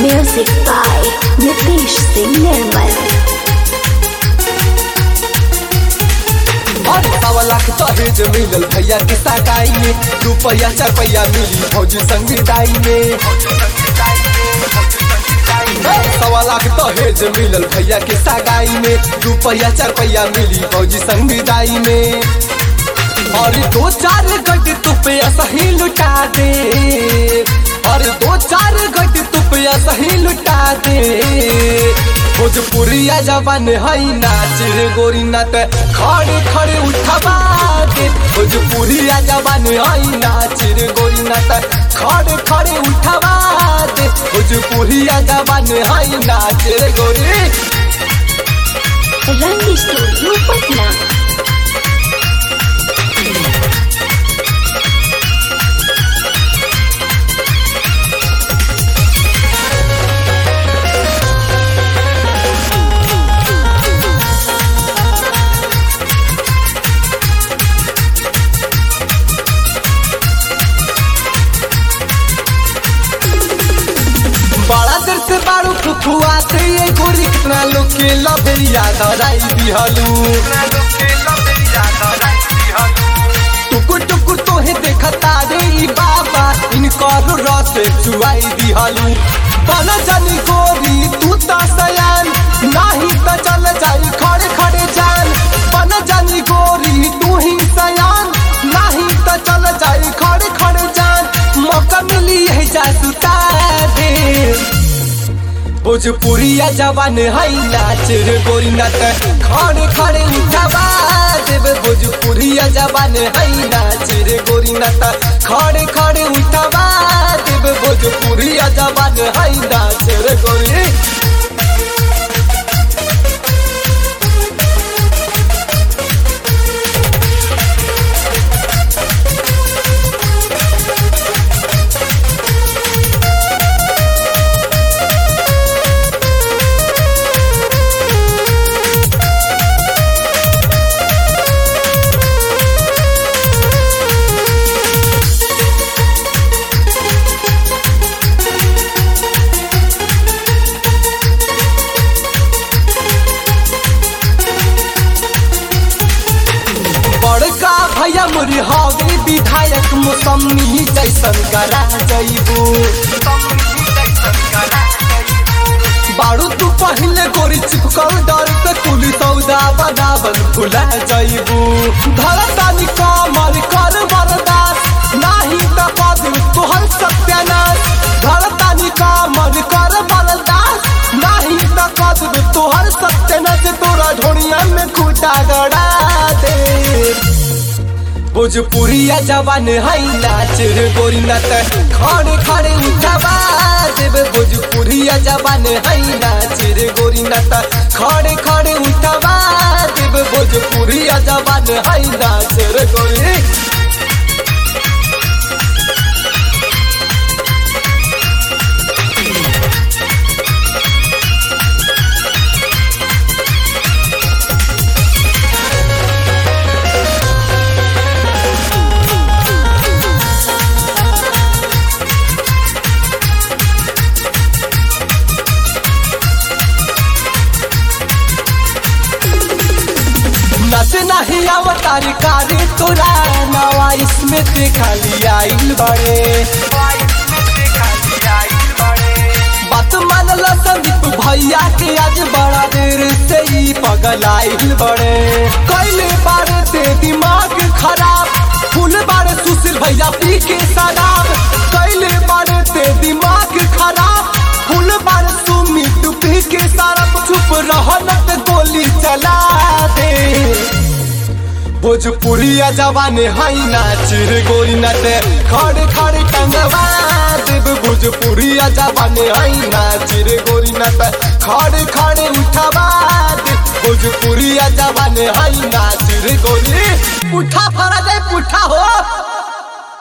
Music by Nitish Singh Nirmal. सवा लाख दहेज मिलल भैया के सगाई में, रुपया 4 पैया मिली फौजी संग विदाई में। सवा लाख दहेज मिलल भैया के सगाई में, रुपया 4 पैया मिली फौजी संग विदाई में। और 2-4 गट तुपे सही लुटा दे, और 2-4 गट तुपे सही लुटा दे। भोजपुरिया जवान है नाच रे गोरी नाच खड़े खड़े उठवा दे। भोजपुरिया जवान है नाच रे गोरी नाच खड़े खड़े उठवा दे। भोजपुरिया जवान है नाच रे गोरी। रंग स्टूडियो पटना। बड़ा देर से बारू फुफुआ से ये गोरी कितना लोग के लबेरिया धराई दिहलू। टुकुर टुकुर तोहे देखता रे ई बाबा इनकर रस चुआई दिहलू। बन जानी गोरी तू तो सयान नहीं तो चल जाई खड़े खड़े जान। बन जानी गोरी तू ही सयान नहीं तो चल जाई खड़े खड़े जान। मौका मिली है जासुता दे। भोजपुरिया जवान है नाच रे गोरी नाच खड़े खड़े उठवा देव। भोजपुरिया जवान है नाच रे गोरी नाच खड़े खड़े उठवा देव। भोजपुरिया जवान है नाच रे गोरी। बड़का भैया मोरी हवे विधायक मौसमी जैसन करा जइबू। बारू तू पहले गोरी चिपकल डर पे कुली सौदा बनावन भुला जइबू। धरतानी कमर कर बरदास नाही त पद तोहर सत्यानाश। धरतानी कमर कर बरदास नाही त पद तोहर सत्यानाश। तोरा ढोनिया में खूटा गड़ा दे। भोजपुरिया जवान है नाच रे गोरी नाच खड़े खड़े उठवा देव। भोजपुरिया जवान है नाच रे गोरी नाच खड़े खड़े उठवा देव। भोजपुरिया जवान है नाच रे गोरी। नचे नहीं अवतारी कारी तोरा नवा इसमें देखा लिया बड़े। बात मान ला संदीप भैया के आज बड़ा देर से ही पगलाइल बड़े। कैले बारे ते दिमाग खराब फूल बारे सुशील भैया पी के शराब। कैले बारे ते दिमाग खराब फूल बारे सुमित पी के शराब। चुप रहत गोली चला दे। भोजपुरिया जवान है नाच रे गोरी नाच खड़े खड़े टंगवा देव। भोजपुरिया जवान है नाच रे गोरी नाच खड़े खड़े उठवा दे। भोजपुरिया जवान है नाच रे गोरी। पुठा फरा दे पुठा हो।